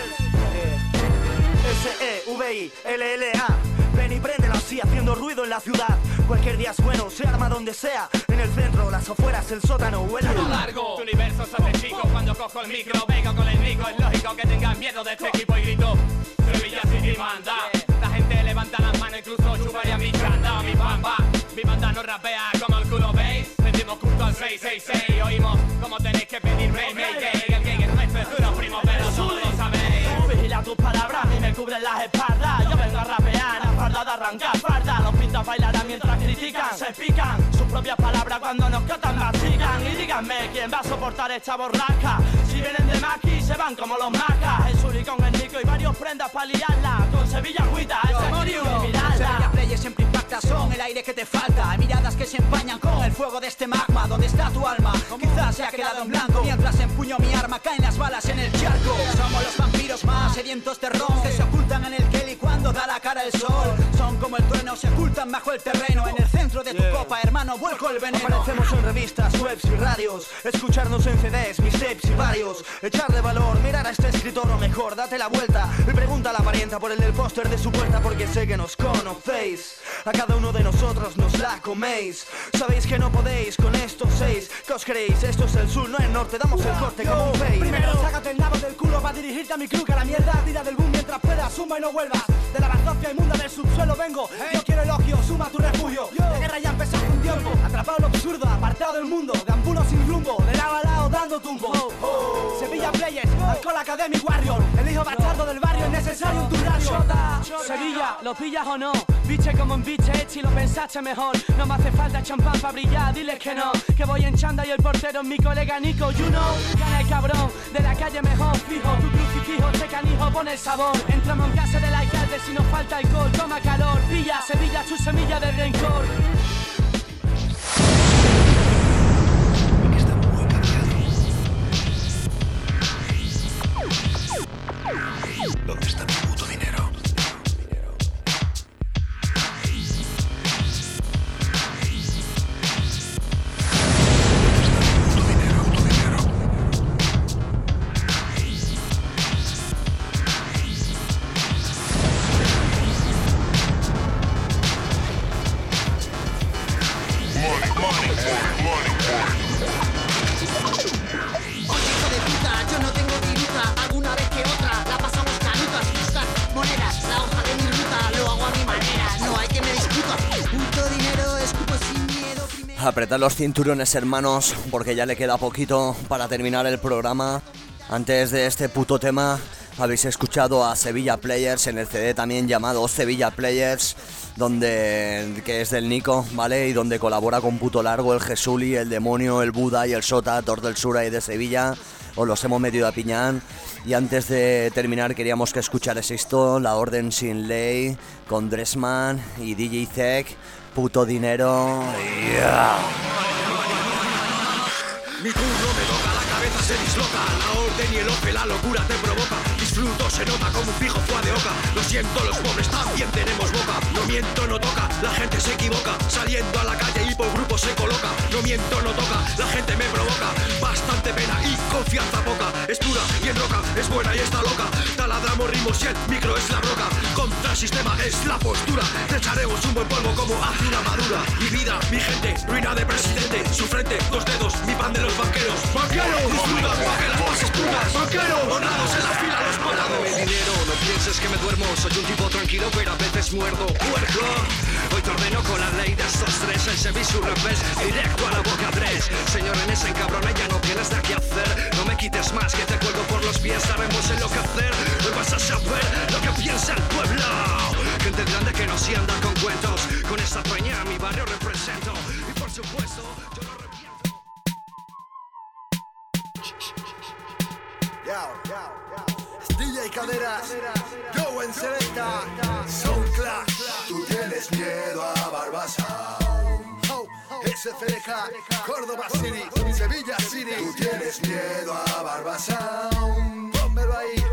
S-E-V-I-L-L-A. Ven y préndelo así, haciendo ruido en la ciudad. Cualquier día es bueno, se arma donde sea. En el centro, las afueras, el sótano o el largo. Tu universo se hace chico cuando cojo el micro. Vengo con el rico, es lógico que tengas miedo de este equipo y grito Sevilla City manda. La gente levanta las manos, incluso chuparía mi chanda. Mi bamba, mi banda no rapea como el culo, ¿veis? Rendimos culto al 666. Oímos como tenéis que pedir rey, gay. El gay es nuestro, es duro, primo, pero todos lo sabéis. Vigila tus palabras y me cubren las espaldas. Yo vengo a rapear, a farda de arrancar farda. Los pintas bailarán mientras critican, se pican sus propias palabras cuando nos catan, mastican. Y díganme quién va a soportar esta borrasca. Si vienen de Maki se van como los macas. El Suri con el Nico y varios prendas pa' liarla. Con Sevilla agüita, ese es Kiru y mirarla. Sevilla Players siempre impacta, son el aire que te falta. Hay miradas que se empañan con el fuego de este magma. ¿Dónde está tu alma? Quizás se ha quedado en blanco. Mientras empuño mi arma caen las balas en el charco. Somos los vampiros más sedientos de ron, que se ocultan en el Kelly cuando da la cara el sol. Son como el trueno, se ocultan bajo el terreno. En el centro de tu copa, hermano, vuelco el veneno. Aparecemos en revistas, webs y radios. Escucharnos en CDs, mixtapes y varios. Echarle valor, mirar a este escritor o mejor, date la vuelta y pregunta a la parienta por el del póster de su puerta. Porque sé que nos conocéis, a cada uno de nosotros nos la coméis. Sabéis que no podéis con estos 6. ¿Qué os creéis? Esto es el sur, no el norte. Damos el corte como un face. Primero sácate el nabo del culo para dirigirte a mi club. Que la mierda tira del boom mientras puedas. Suma y no vuelvas. De la bazofia inmunda del subsuelo vengo. Yo quiero elogio, suma tu refugio. La guerra ya empezó hace un tiempo. Atrapado en lo absurdo, apartado del mundo. Gambulo sin rumbo, de lado a lado dando tumbo. Sevilla Players, Alcohol Academy Warrior. El hijo bastardo del barrio, es necesario en tu radio. Sevilla, ¿lo pillas o no? Biche como un biche, si lo pensaste mejor. No me hace falta champán para brillar, diles que no. Que voy en chanda y el portero es mi colega Nico, you know. Gana el cabrón, de la calle mejor, fijo. Tu crucifijo, este canijo pone el sabor. Entramos en casa del alcalde si nos falta alcohol. Toma calor, pilla Sevilla, tu semilla de rencor. ¿Dónde está mi puto dinero? Apretad los cinturones, hermanos, porque ya le queda poquito para terminar el programa. Antes de este puto tema habéis escuchado a Sevilla Players en el CD también llamado Sevilla Players, que es del Nico, ¿vale? Y donde colabora con Puto Largo, el Jesuli, el Demonio, el Buda y el Sota, Tor del Sur y de Sevilla. Os los hemos metido a piñán. Y antes de terminar queríamos que escucharais esto, La Orden Sin Ley, con Dressman y DJ Zek, Puto Dinero. Yeah. Mi turno me toca, la cabeza se disloca. La orden y el ofe, la locura te provoca. Disfruto, se nota como un fijo fue de oca. Lo siento, los pobres también tenemos boca. No miento, no toca, la gente se equivoca. Saliendo a la calle y por grupo se coloca. No miento, no toca, la gente me provoca. Bastante pena y confianza poca. Es pura y en roca, es buena y está loca. Taladramos ritmos y el micro es la roca. Contra sistema es la postura. Te echaremos un buen polvo como hace una madura. Mi vida, mi gente, ruina de presidente. Su frente, 2 dedos, mi pan de los banqueros. ¡Banqueros! Disfrutan pa' que las bases puras. ¡Banqueros! Donados en la fila los pagados. Dame dinero, no pienses que me duermo. Soy un tipo tranquilo, pero a veces muerdo. ¡Puerco! Hoy te ordeno con la ley de estos tres. El Chevy su revés, directo a la boca 3. Señor en ese encabrona, ya no tienes nada que hacer. No me quites más, que te cuelgo por los pies. Sabemos enloquecer, hoy vas a saber lo que piensa el pueblo. Gente grande que no se anda con cuentos. Con esta peña mi barrio represento. Y por supuesto, yo lo reviento. DJ Caderas, Joe en Selecta, Sound Clash. Tú tienes miedo a Barbasa. SFDK, Córdoba City, Sevilla City. Tú tienes miedo a Barbasa. Pónmelo ahí.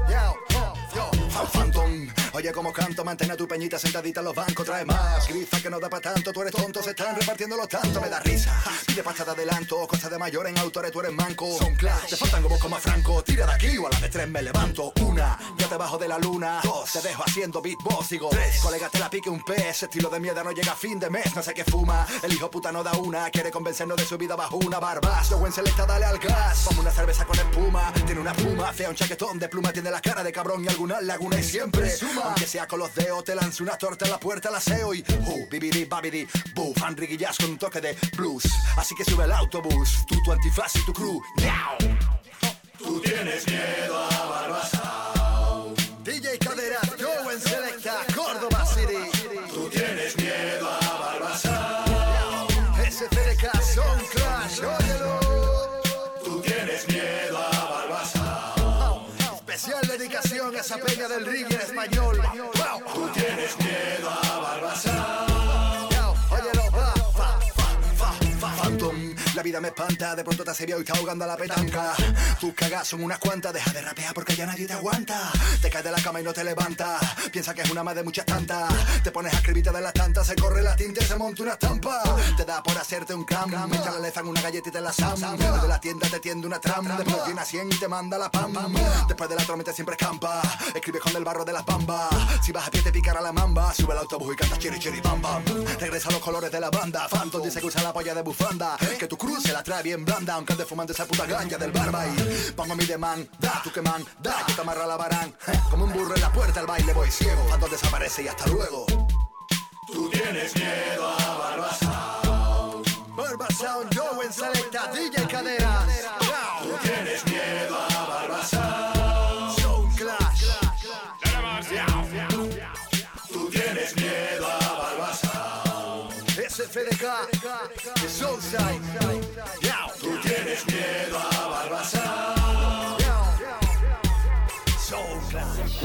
Phantom. Oye como canto, mantén a tu peñita sentadita en los bancos. Trae más, grifa que no da pa' tanto. Tú eres tonto, se están repartiendo los tantos. Me da risa, pide pasta de adelanto. Cosas de mayor en autores, tú eres manco. Son clash, te faltan como más franco. Tira de aquí o a la de 3 me levanto. 1, ya te bajo de la luna. 2, te dejo haciendo beatbox. Sigo 3, colega te la pique un pez. Estilo de mierda no llega a fin de mes. No sé qué fuma, el hijo puta no da una. Quiere convencernos de su vida bajo una barba. Yo buen selecta, dale al gas. Como una cerveza con espuma. Tiene una pluma fea, un chaquetón de pluma. Tiene la cara de cabrón y alguna laguna y siempre suma. Aunque sea con los dedos, te lanzo una torta en la puerta, la seo y bibidi, babidi, boo, fan jazz con un toque de blues. Así que sube el autobús, tu antifaz y tu crew, now. Tú tienes miedo a Barbasa. DJ Caderas, Joe en Selecta, Córdoba City. Tú tienes miedo a Barbasa. SFDK, Sound Clash, óyelo. Tú tienes miedo a Barbasa. Especial dedicación a esa peña del reggae en español. Tú tienes miedo a Barbasa. Óyelo, Phantom, la vida me espanta, de pronto te hace y te ahogando a la petanca. Tus cagas son unas cuantas, deja de rapear porque ya nadie te aguanta. Te caes de la cama y no te levantas, piensa que es una más de muchas tantas. Te pones a escribirte de las tantas, se corre la tinta y se monta una estampa. Te da por hacerte un cam, mientras le lezan una galletita en la sam. De la tienda te tiende una tram, después tiene a 100 y te manda la pam. Después de la tormenta siempre escampa, escribes con el barro de las bambas. Si vas a pie te picará la mamba, sube al autobús y cantas chiri chiri bam bam. Regresa a los colores de la banda, Phantom dice que usa la polla de bufanda. Que tu cruz se la trae bien blanda, aunque ande fumando esa puta ganja del barba. Y pongo mi demanda, tú que manda, yo te amarro a la barán. Como un burro en la puerta al baile voy ciego, Phantom desaparece y hasta luego. Tú tienes miedo a Barbasa. Barbasa, Joe en Selecta, DJ Caderas. Tú tienes miedo a Barbasa. Sound Clash. Tú tienes miedo a Barbasa. SFDK, The Soulside. Tú tienes miedo a Barbasa. Soul Clash.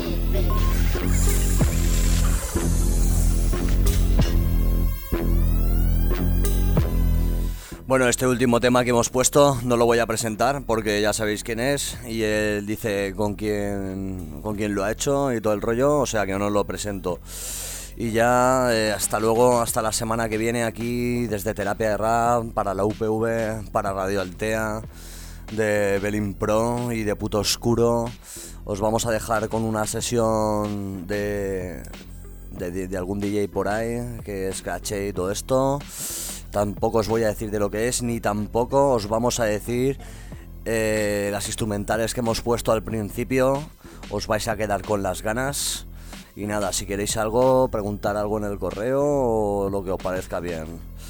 Bueno, este último tema que hemos puesto no lo voy a presentar porque ya sabéis quién es y él dice con quién lo ha hecho y todo el rollo, o sea que no lo presento. Y ya hasta luego, hasta la semana que viene aquí desde Terapia de Rap, para la UPV, para Radio Altea, de Belín Pro y de Puto Oscuro. Os vamos a dejar con una sesión de algún DJ por ahí que escrache y todo esto. Tampoco os voy a decir de lo que es, ni tampoco os vamos a decir las instrumentales que hemos puesto al principio. Os vais a quedar con las ganas. Y nada, si queréis algo, preguntar algo en el correo o lo que os parezca bien.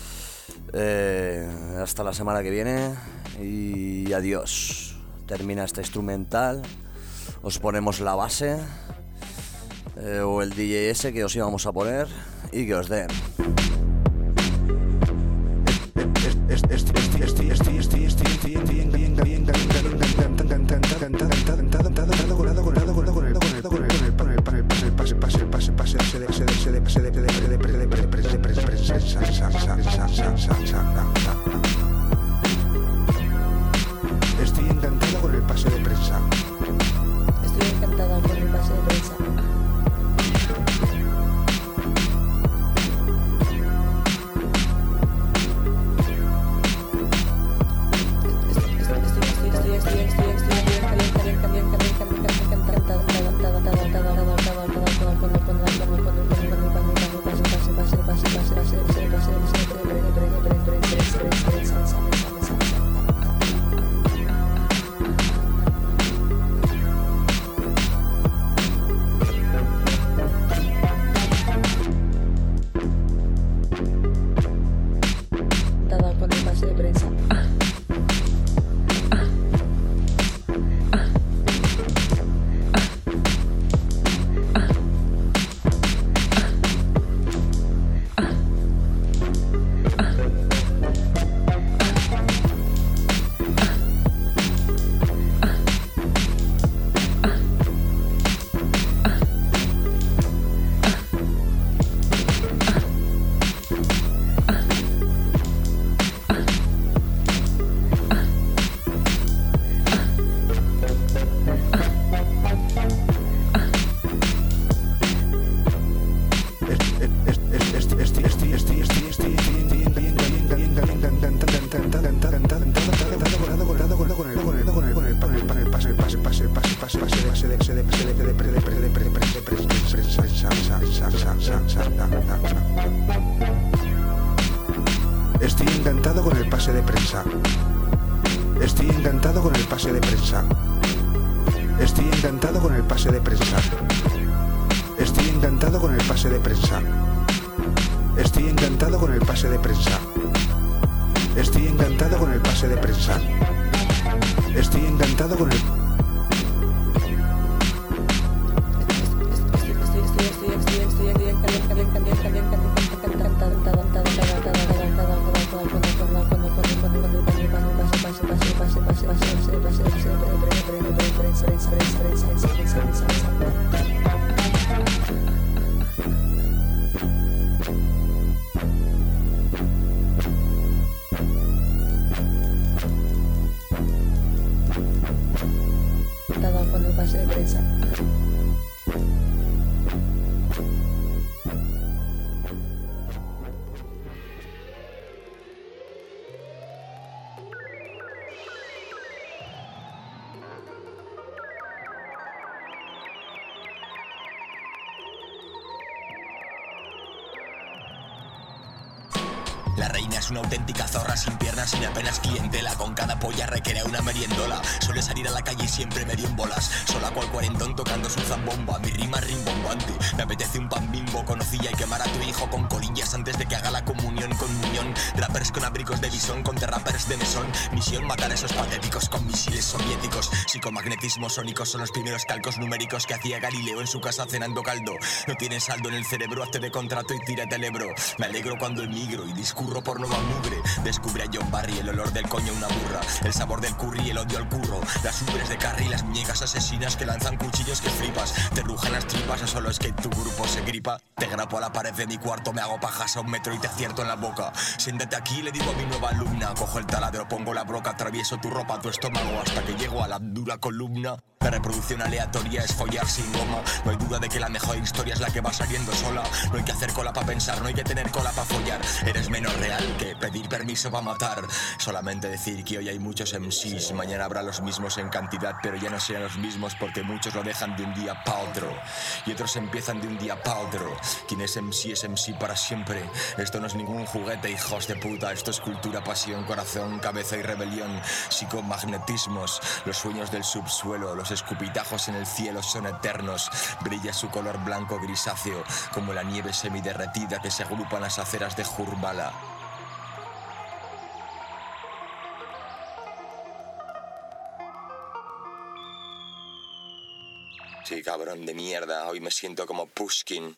Hasta la semana que viene y adiós. Termina este instrumental, os ponemos la base o el DJ ese que os íbamos a poner y que os den. Estoy encantado con el pase de prensa. Estoy encantado con el pase de prensa. Estoy encantado con el pase de prensa. Estoy encantado con el pase de prensa. Estoy encantado con el pase de prensa. Estoy encantado con el pase de prensa. Estoy encantado con el... Con el pase de prensa. La reina es una auténtica zorra sin piernas, sin apenas clientela. Con cada polla requiere una meriendola. Suele salir a la calle y siempre medio en bolas. Sola cual cuarentón tocando su zambomba. Mi rima rimbombante. Me apetece un pan bimbo con nocilla y quemar a tu hijo con colillas antes de que haga la comunión con muñón. Rappers con abrigos de bisón contra rappers de mesón. Misión matar a esos patéticos con misiles soviéticos. Psicomagnetismos sónicos son los primeros calcos numéricos que hacía Galileo en su casa cenando caldo. No tienes saldo en el cerebro, hazte de contrato y tírate el Ebro. Me alegro cuando emigro y discurro por nueva mugre. Descubre a John Barry, el olor del coño una burra. El sabor del curry, el odio al curro. Las ubres de carry, las muñecas asesinas que lanzan cuchillos que flipas. Te rujan las tripas o solo es que tu grupo se gripa. Te grapo a la pared de mi cuarto, me hago pajas a 1 metro y te acierto en la boca. Siéntate aquí, le digo a mi nueva alumna. Cojo el taladro, pongo la broca, atravieso tu ropa, tu estómago hasta que llego a la dura columna. La reproducción aleatoria es follar sin goma. No hay duda de que la mejor historia es la que va saliendo sola. No hay que hacer cola para pensar, no hay que tener cola para follar. Eres menos real que pedir permiso para matar. Solamente decir que hoy hay muchos MCs. Mañana habrá los mismos en cantidad, pero ya no serán los mismos porque muchos lo dejan de un día pa' otro y otros empiezan de un día pa' otro. Quien es MC para siempre. Esto no es ningún juguete, hijos de puta. Esto es cultura, pasión, corazón, cabeza y rebelión. Psicomagnetismos, los sueños del subsuelo. Los escupitajos en el cielo son eternos. Brilla su color blanco grisáceo como la nieve semiderretida que se agrupa en las aceras de Jurbala. Sí, cabrón de mierda, hoy me siento como Pushkin.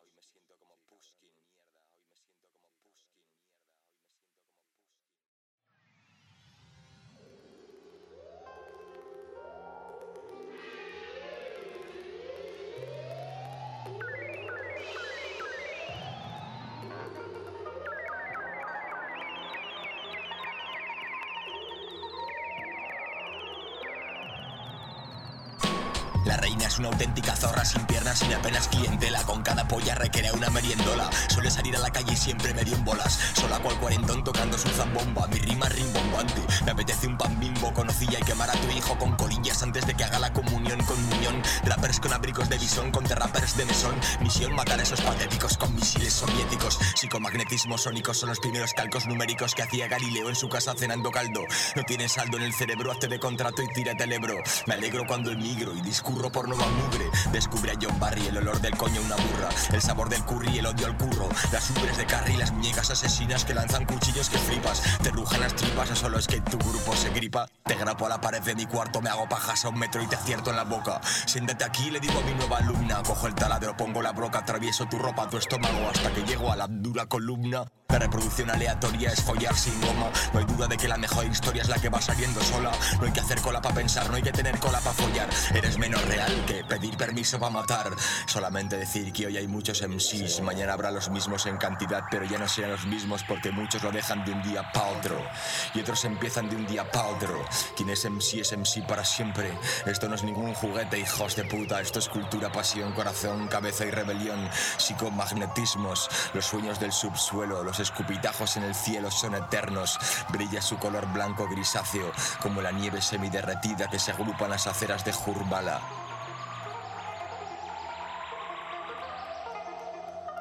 La reina es una auténtica zorra sin piernas, sin apenas clientela. Con cada polla requiere una meriendola. Suele salir a la calle y siempre medio en bolas. Sola cual cuarentón tocando su zambomba. Mi rima rimbombante. Me apetece un pan bimbo con nocilla y quemar a tu hijo con colillas antes de que haga la comunión con muñón. Rappers con abrigos de bisón contra rappers de mesón. Misión matar a esos patéticos con misiles soviéticos. Psicomagnetismos sónicos son los primeros calcos numéricos que hacía Galileo en su casa cenando caldo. No tienes saldo en el cerebro, hazte de contrato y tírate el Ebro. Me alegro cuando emigro y discurro por nueva mugre. Descubre a John Barry, el olor del coño una burra. El sabor del curry, el odio al curro. Las ubres de carry, las muñecas asesinas que lanzan cuchillos que flipas. Te rujan las tripas o solo es que tu grupo se gripa. Te grapo a la pared de mi cuarto, me hago pajas a 1 metro y te acierto en la boca. Siéntate aquí, le digo a mi nueva alumna. Cojo el taladro, pongo la broca, atravieso tu ropa, tu estómago hasta que llego a la dura columna. La reproducción aleatoria es follar sin goma. No hay duda de que la mejor historia es la que va saliendo sola. No hay que hacer cola para pensar, no hay que tener cola para follar. Eres menos real que pedir permiso para matar. Solamente decir que hoy hay muchos MCs. Mañana habrá los mismos en cantidad, pero ya no serán los mismos porque muchos lo dejan de un día pa' otro y otros empiezan de un día pa' otro. Quien es MC para siempre. Esto no es ningún juguete, hijos de puta. Esto es cultura, pasión, corazón, cabeza y rebelión. Psicomagnetismos, los sueños del subsuelo. Los escupitajos en el cielo son eternos. Brilla su color blanco grisáceo como la nieve semiderretida que se agrupa en las aceras de Jurbala.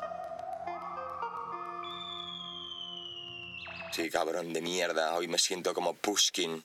Sí, cabrón de mierda, hoy me siento como Pushkin.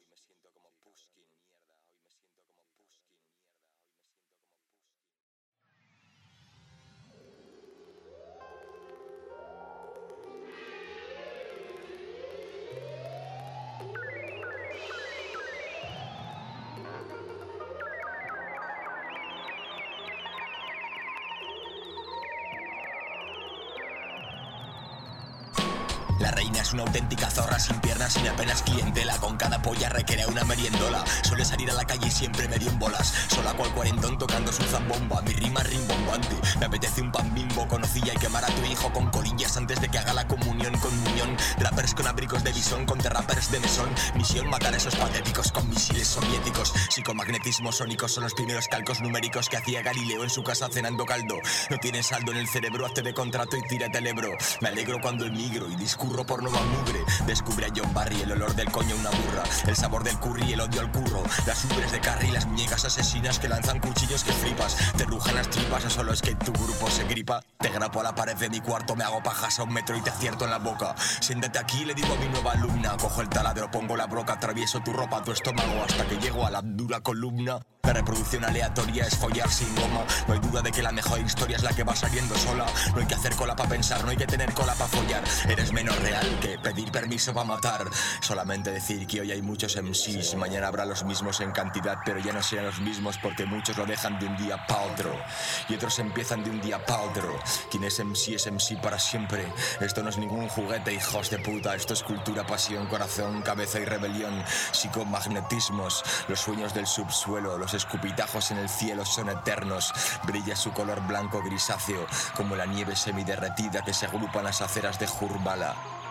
La reina es una auténtica zorra sin piernas, sin apenas clientela. Con cada polla requiere una meriendola. Suele salir a la calle y siempre medio en bolas. Sola cual cuarentón tocando su zambomba. Mi rima rimbombante. Me apetece un pan bimbo con nocilla y quemar a tu hijo con colillas antes de que haga la comunión con muñón. Rappers con abrigos de bisón contra rappers de mesón. Misión matar a esos patéticos con misiles soviéticos. Psicomagnetismo sónicos son los primeros calcos numéricos que hacía Galileo en su casa cenando caldo. No tienes saldo en el cerebro, hazte de contrato y tírate el Ebro. Me alegro cuando emigro y discurro por nueva mugre. Descubre a John Barry, el olor del coño una burra. El sabor del curry, el odio al curro. Las ubres de carry, las muñecas asesinas que lanzan cuchillos que flipas. Te rujan las tripas o solo es que tu grupo se gripa. Te grapo a la pared de mi cuarto, me hago pajas a 1 metro y te acierto en la boca. Siéntate aquí, le digo a mi nueva alumna. Cojo el taladro, pongo la broca, atravieso tu ropa, tu estómago hasta que llego a la dura columna. La reproducción aleatoria es follar sin goma. No hay duda de que la mejor historia es la que va saliendo sola. No hay que hacer cola para pensar, no hay que tener cola para follar. Eres menos real que pedir permiso para matar. Solamente decir que hoy hay muchos MCs. Mañana habrá los mismos en cantidad, pero ya no serán los mismos porque muchos lo dejan de un día pa' otro. Y otros empiezan de un día pa' otro. Quien es MC para siempre. Esto no es ningún juguete, hijos de puta. Esto es cultura, pasión, corazón, cabeza y rebelión. Psicomagnetismos, los sueños del subsuelo. Los escupitajos en el cielo son eternos. Brilla su color blanco grisáceo, como la nieve semiderretida que se agrupa en las aceras de Jurbala.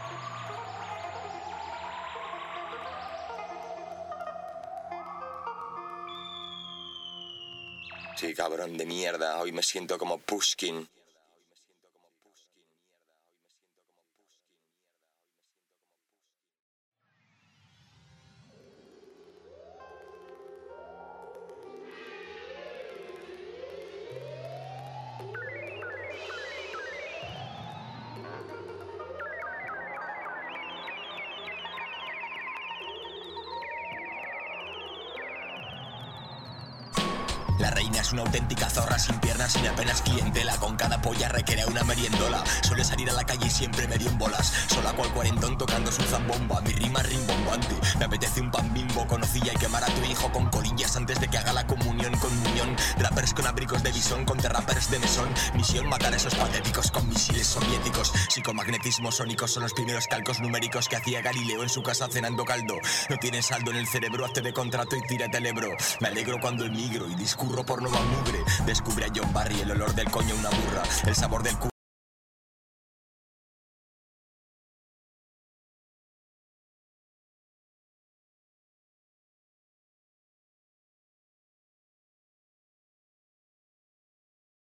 Sí, cabrón de mierda, hoy me siento como Pushkin. La reina es una auténtica zorra sin piernas, sin apenas clientela. Con cada polla requiere una meriendola. Suele salir a la calle y siempre medio en bolas. Sola cual cuarentón tocando su zambomba. Mi rima rimbombante. Me apetece un pan bimbo con nocilla y quemar a tu hijo con colillas antes de que haga la comunión con muñón. Rappers con abrigos de bisón contra rappers de mesón. Misión matar a esos patéticos con misiles soviéticos. Psicomagnetismo sónicos son los primeros calcos numéricos que hacía Galileo en su casa cenando caldo. No tienes saldo en el cerebro, hazte de contrato y tírate el Ebro. Me alegro cuando emigro y discurro por nueva mugre. Descubre a John Barry, el olor del coño una burra. El sabor del